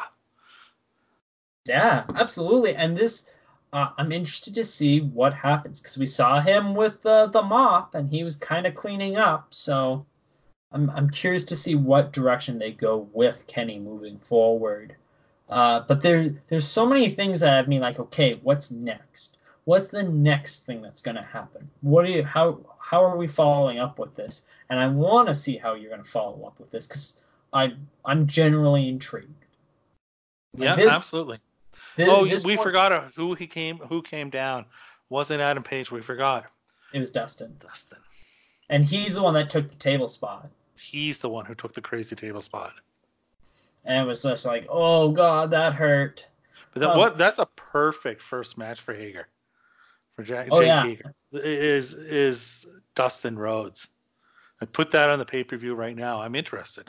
yeah, absolutely. And this, uh, I'm interested to see what happens, because we saw him with uh, the mop, and he was kind of cleaning up. So I'm I'm curious to see what direction they go with Kenny moving forward. Uh, but there there's so many things that have me like, okay, what's next? What's the next thing that's going to happen? What do you how how are we following up with this? And I want to see how you're going to follow up with this, because I I'm generally intrigued. Like, Yeah, this- absolutely. This, oh, this we one- forgot who he came who came down. Wasn't Adam Page? We forgot. It was Dustin, Dustin. and he's the one that took the table spot. He's the one who took the crazy table spot. And it was just like, oh god, that hurt. But that, Um, what that's a perfect first match for Hager. For Jack, Oh, Jake yeah. Hager. Is is Dustin Rhodes. I put that on the pay-per-view right now. I'm interested.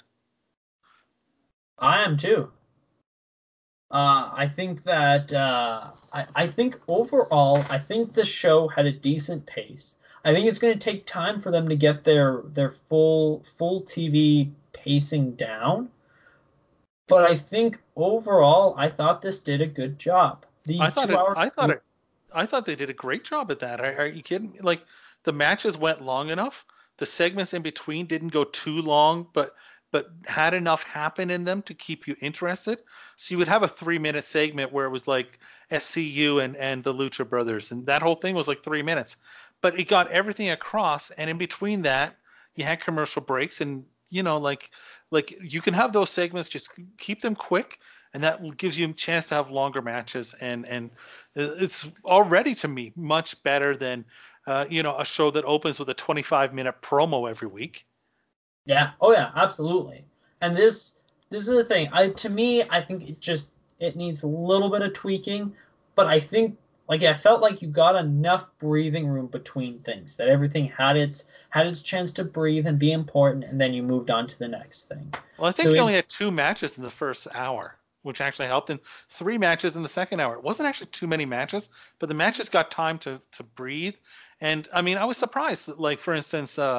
I am too. Uh, I think that uh, I, I think overall, I think the show had a decent pace. I think it's going to take time for them to get their their full full T V pacing down. But I think overall, I thought this did a good job. These I thought two it, hours. I thought it I thought they did a great job at that. Are, are you kidding me? Like, the matches went long enough. The segments in between didn't go too long, but but had enough happen in them to keep you interested. So you would have a three minute segment where it was like S C U and, and the Lucha Brothers, and that whole thing was like three minutes. But it got everything across, and in between that, you had commercial breaks, and you know, like like you can have those segments, just keep them quick, and that gives you a chance to have longer matches, and and it's already, to me, much better than uh, you know, a show that opens with a twenty-five minute promo every week. Yeah. Oh yeah, absolutely. And this this is the thing. I to me, I think it just it needs a little bit of tweaking, but I think like I felt like you got enough breathing room between things, that everything had its had its chance to breathe and be important, and then youmoved on to the next thing. Well, I think So they it- only had two matches in the first hour, which actually helped, and three matches in the second hour. It wasn't actually too many matches, but the matches got time to to breathe. And I mean, I was surprised that, like, for instance, uh,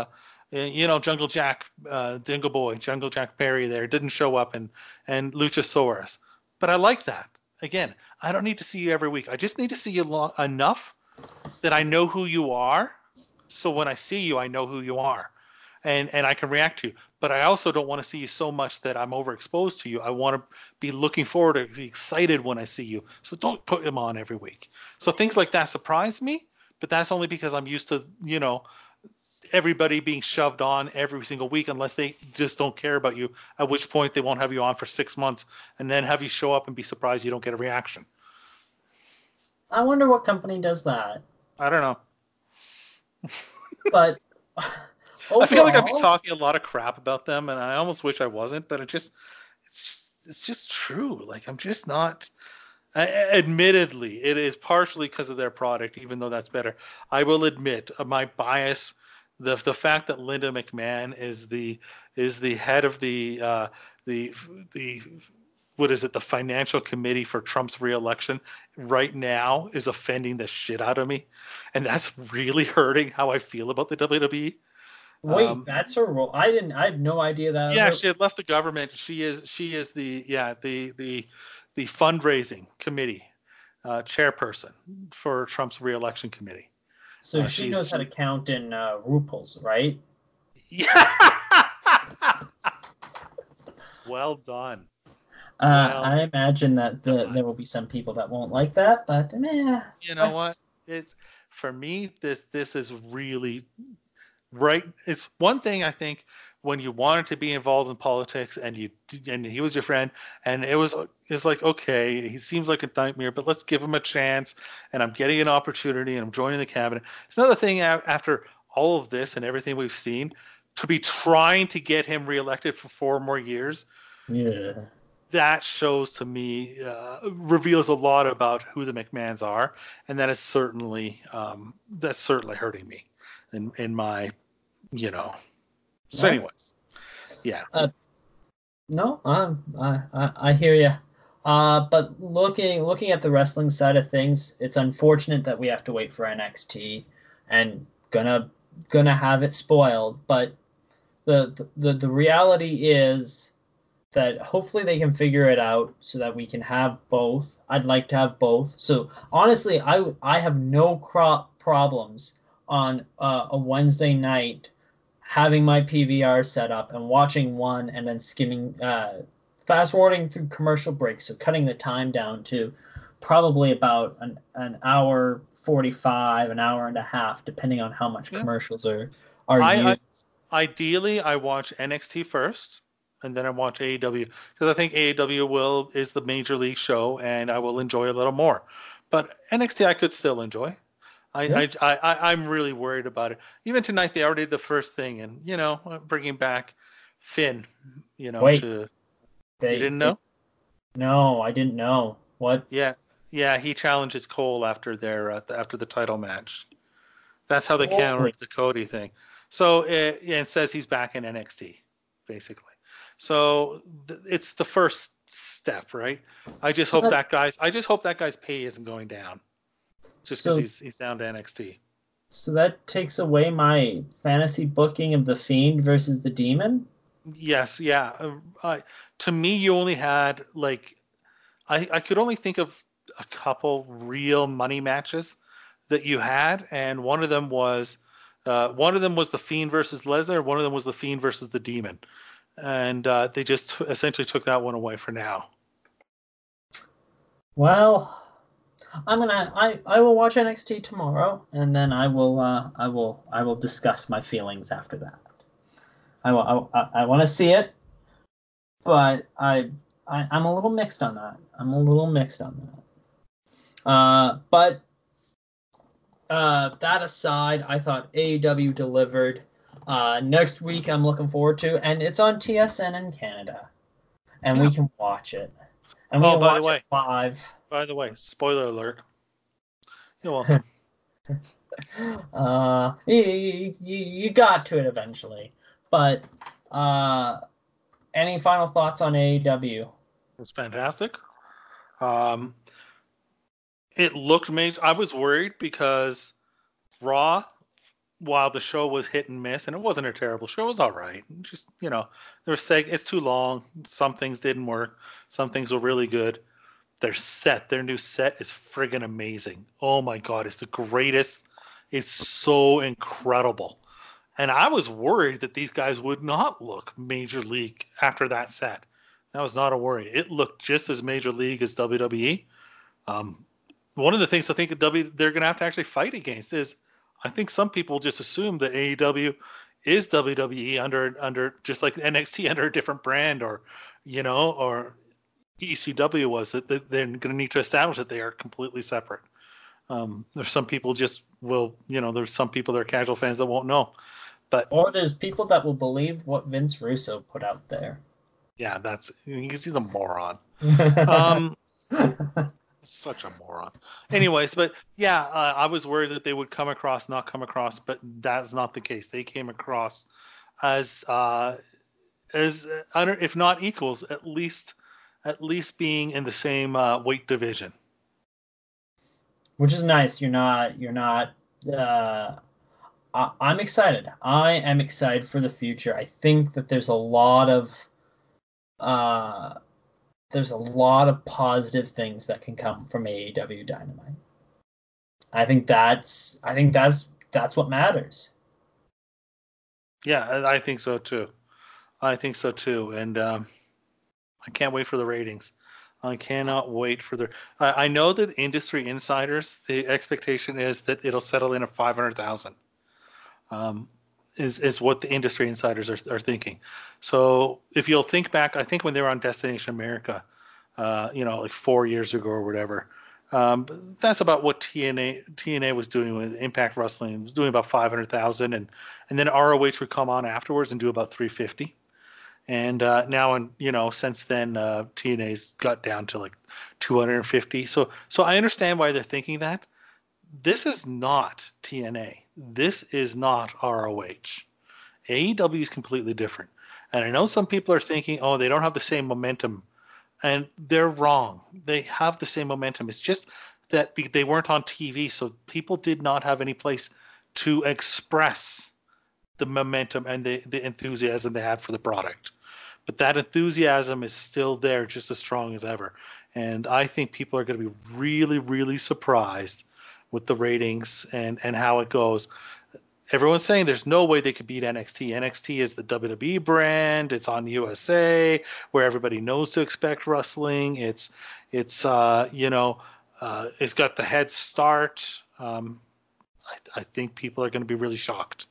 Uh, You know, Jungle Jack, uh, Dingle Boy, Jungle Jack Perry there didn't show up, and and Luchasaurus. But I like that. Again, I don't need to see you every week. I just need to see you lo- enough that I know who you are. So when I see you, I know who you are, and and I can react to you. But I also don't want to see you so much that I'm overexposed to you. I want to be looking forward to be excited when I see you. So don't put them on every week. So things like that surprise me, but that's only because I'm used to, you know, everybody being shoved on every single week unless they just don't care about you, at which point they won't have you on for six months and then have you show up and be surprised you don't get a reaction. I wonder what company does that. I don't know. But overall, I feel like I've been talking a lot of crap about them, and I almost wish I wasn't, but it just, it's just, it's just true. Like, I'm just not. I, admittedly, it is partially because of their product, even though that's better. I will admit uh, my bias, the the fact that Linda McMahon is the is the head of the uh, the the what is it, the financial committee for Trump's reelection right now is offending the shit out of me, and that's really hurting how I feel about the W W E. Wait, Um, that's her role. I didn't. I had no idea that. yeah, her- she had left the government. She is she is the yeah the the the fundraising committee uh, chairperson for Trump's reelection committee. So uh, she she's- knows how to count in uh, ruples, right? Yeah. Well done. Uh, Well, I imagine that the, come on. there will be some people that won't like that, but meh. You know what? It's for me. This this is really right. It's one thing I think when you wanted to be involved in politics and you and he was your friend and it was it's like, okay, he seems like a nightmare, but let's give him a chance. And I'm getting an opportunity and I'm joining the cabinet. It's another thing a- after all of this and everything we've seen to be trying to get him reelected for four more years. Yeah. That shows to me uh, reveals a lot about who the McMahons are, and that is certainly um, that's certainly hurting me in in my, you know. So, Right. anyways, yeah, No, um, I, I, I hear you. Uh, but looking looking at the wrestling side of things, it's unfortunate that we have to wait for N X T, and gonna gonna have it spoiled. But the the the reality is that hopefully they can figure it out so that we can have both. I'd like to have both. So honestly, I I have no cro- problems on uh, a Wednesday night having my P V R set up and watching one and then skimming, uh, fast forwarding through commercial breaks, so cutting the time down to probably about an, an hour forty-five, an hour and a half, depending on how much Yeah. commercials are are I, used. I ideally I watch N X T first, and then I watch A E W because I think A E W will is the major league show, and I will enjoy a little more. But N X T I could still enjoy. I, Yeah. I, I, I'm really worried about it. Even tonight, they already did the first thing, and you know, bringing back Finn. You know, Wait. to They- you didn't know? No, I didn't know. What? Yeah, yeah. He challenges Cole after their uh, after the title match. That's how they Holy. countered the Cody thing. So it, it says he's back in N X T, basically. So th- it's the first step, right? I just So hope that- that guy's. I just hope that guy's pay isn't going down, just because So- he's he's down to N X T. So that takes away my fantasy booking of the Fiend versus the Demon? Yes, yeah. Uh, I, to me, you only had like, I I could only think of a couple real money matches that you had, and one of them was, uh, one of them was the Fiend versus Lesnar, one of them was the Fiend versus the Demon, and uh, they just t- essentially took that one away for now. Well, I'm gonna I, I will watch N X T tomorrow, and then I will uh, I will I will discuss my feelings after that. I will I, I want to see it, but I, I I'm a little mixed on that. I'm a little mixed on that. Uh, but uh, that aside, I thought A E W delivered. Uh, next week I'm looking forward to, and it's on T S N in Canada, and we Yeah. can watch it. And we Oh, can by the watch way. it live. By the way, spoiler alert. You're welcome. Uh, you, you, you got to it eventually. But uh, any final thoughts on A E W? It's fantastic. Um, it looked amazing. I was worried because Raw while the show was hit and miss, and it wasn't a terrible show, it was all right. Just, you know, there's seg- it's too long. Some things didn't work. Some things were really good. Their set, their new set is friggin' amazing. Oh my God, it's the greatest. It's so incredible. And I was worried that these guys would not look Major League after that set. That was not a worry. It looked just as Major League as W W E. Um, one of the things I think W they're going to have to actually fight against is I think some people just assume that A E W is W W E under under just like N X T under a different brand, or you know, or E C W was, that they're going to need to establish that they are completely separate. Um, there's some people just will, you know, there's some people that are casual fans that won't know. But or there's people that will believe what Vince Russo put out there. Yeah, that's because he's a moron. Um, such a moron. Anyways, but yeah, uh, I was worried that they would come across, not come across, but that's not the case. They came across as, uh, as uh, if not equals, at least, at least being in the same uh, weight division. Which is nice. You're not. You're not. Uh... I'm excited. I am excited for the future. I think that there's a lot of uh, there's a lot of positive things that can come from A E W Dynamite. I think that's I think that's that's what matters. Yeah, I think so too. I think so too, and um, I can't wait for the ratings. I cannot wait for the. I, I know that industry insiders, the expectation is that it'll settle in at five hundred thousand. Um, is is what the industry insiders are are thinking. So if you'll think back, I think when they were on Destination America, uh, you know, like four years ago or whatever, um, that's about what T N A T N A was doing with Impact Wrestling. It was doing about five hundred thousand, and and then R O H would come on afterwards and do about three fifty. And uh, now, and you know, since then, uh, T N A's got down to like two hundred fifty. So so I understand why they're thinking that. This is not T N A. This is not R O H. A E W is completely different. And I know some people are thinking, oh, they don't have the same momentum. And they're wrong. They have the same momentum. It's just that they weren't on T V, so people did not have any place to express the momentum and the, the enthusiasm they had for the product. But that enthusiasm is still there, just as strong as ever. And I think people are going to be really, really surprised with the ratings and, and how it goes. Everyone's saying there's no way they could beat N X T. N X T is the W W E brand. It's on U S A, where everybody knows to expect wrestling. It's, it's uh, you know, uh, it's got the head start. Um, I, I think people are going to be really shocked.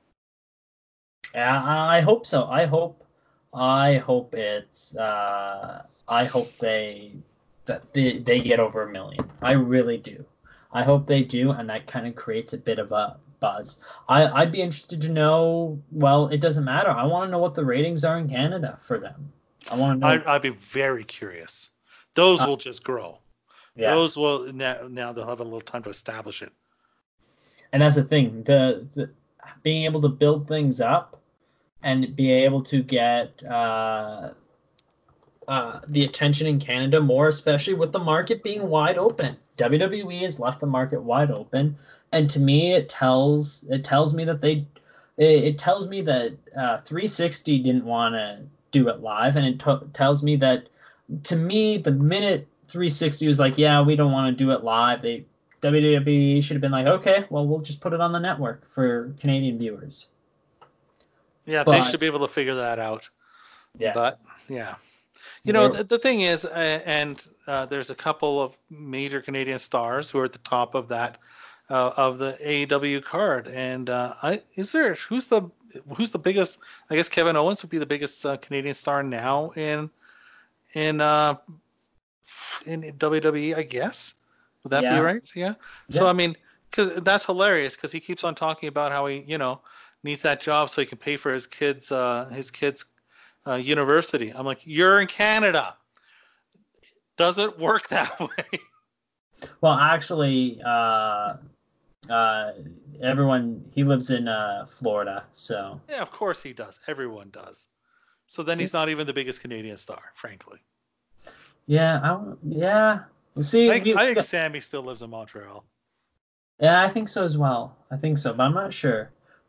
Yeah, I hope so. I hope, I hope it's, uh, I hope they, that they, they get over a million. I really do. I hope they do, and that kind of creates a bit of a buzz. I, I'd be interested to know, well, it doesn't matter. I want to know what the ratings are in Canada for them. I want to know. I'd, I'd be very curious. Those uh, will just grow. Yeah. Those will, now, now they'll have a little time to establish it. And that's the thing, the, the being able to build things up and be able to get uh, uh, the attention in Canada more, especially with the market being wide open. W W E has left the market wide open, and to me, it tells it tells me that they it, it tells me that uh, three sixty didn't want to do it live, and it t- tells me that to me, the minute three sixty was like, yeah, we don't want to do it live, they W W E should have been like, okay, well, we'll just put it on the network for Canadian viewers. Yeah, but, they should be able to figure that out. Yeah, but yeah. You know, the, the thing is, uh, and uh, there's a couple of major Canadian stars who are at the top of that uh, of the A E W card. And uh, I is there who's the who's the biggest? I guess Kevin Owens would be the biggest uh, Canadian star now in in uh, in W W E. I guess would that yeah. be right? Yeah. yeah. So I mean, because that's hilarious because he keeps on talking about how he you know needs that job so he can pay for his kids uh, his kids. Uh, university. I'm like, you're in Canada. Doesn't work that way. Well, actually, uh, uh, everyone, he lives in uh, Florida, so. Yeah, of course he does. Everyone does. So then he's not even the biggest Canadian star, frankly. Yeah, I, yeah. We'll see. I think, I think Sammy still lives in Montreal. Yeah, I think so as well. I think so, but I'm not sure.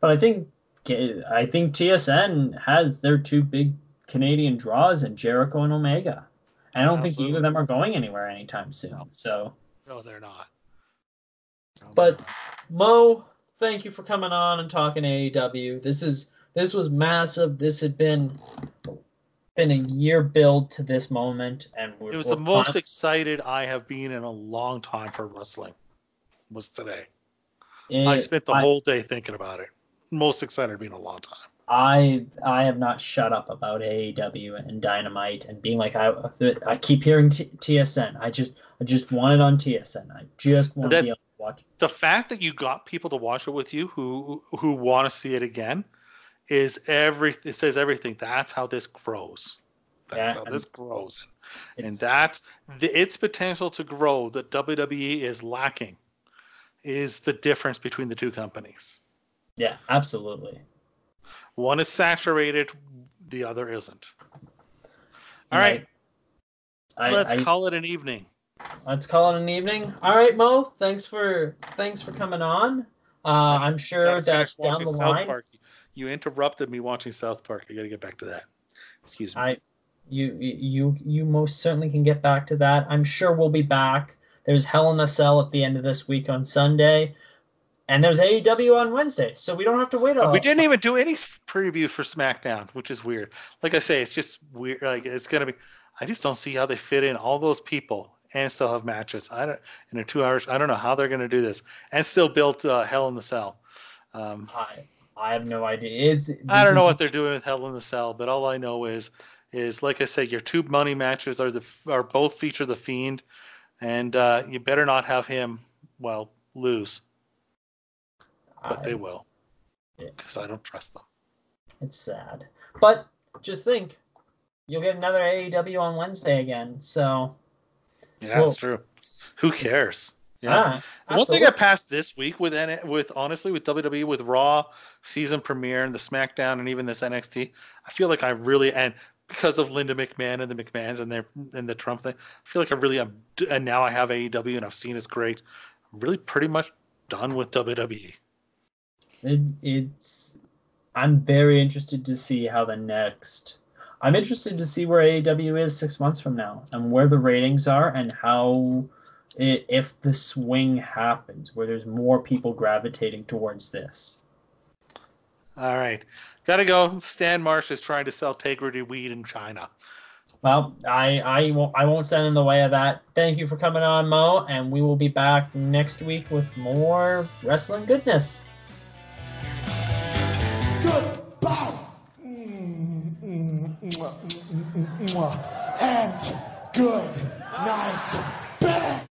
But I think I think T S N has their two big Canadian draws in Jericho and Omega. I don't Absolutely. think either of them are going anywhere anytime soon. No. So no, they're not. No, but they're not. Mo, thank you for coming on and talking A E W. This is this was massive. This had been been a year build to this moment, and we're, it was we're the most fun. excited I have been in a long time for wrestling. Was today. It, I spent the I, whole day thinking about it. Most excited I've been in a long time. I I have not shut up about A E W and Dynamite and being like I I keep hearing T- TSN. I just I just want it on T S N. I just want to be able to watch it. The fact that you got people to watch it with you who who want to see it again is every it says everything. That's how this grows. That's yeah, how this grows, and, and that's the, its potential to grow that W W E is lacking. Is the difference between the two companies? Yeah, absolutely. One is saturated, the other isn't. All right. right. I, let's I, call it an evening. Let's call it an evening. All right, Mo. Thanks for thanks for coming on. Uh, I'm sure that down the South line. Park. You interrupted me watching South Park. I got to get back to that. Excuse me. I, you you you most certainly can get back to that. I'm sure we'll be back. There's Hell in a Cell at the end of this week on Sunday. And there's A E W on Wednesday, so we don't have to wait. All we didn't even do any preview for SmackDown, which is weird. Like I say, it's just weird. Like it's gonna be. I just don't see how they fit in all those people and still have matches. I don't in a two hours. I don't know how they're gonna do this and still build uh, Hell in the Cell. Um, I I have no idea. It's I don't know is... what they're doing with Hell in the Cell, but all I know is is like I say, your two money matches are the are both feature the Fiend, and uh, you better not have him well lose. But they will, because I don't trust them. It's sad. But just think, you'll get another A E W on Wednesday again. So yeah, that's true. Who cares? Yeah. Ah, once they get past this week with N- with honestly with W W E with Raw season premiere and the SmackDown and even this N X T, I feel like I really and because of Linda McMahon and the McMahons and their and the Trump thing, I feel like I really am. And now I have A E W and I've seen it's great. I'm really pretty much done with W W E. It, it's. I'm very interested to see how the next. I'm interested to see where A E W is six months from now and where the ratings are and how, it, if the swing happens, where there's more people gravitating towards this. All right, gotta go. Stan Marsh is trying to sell Integrity weed in China. Well, I I won't I won't stand in the way of that. Thank you for coming on, Mo, and we will be back next week with more wrestling goodness. Goodbye. Mm, mm, mm, mm, mm, mm, and good night.